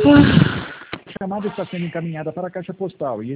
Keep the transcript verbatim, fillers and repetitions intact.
A chamada está sendo encaminhada para a caixa postal e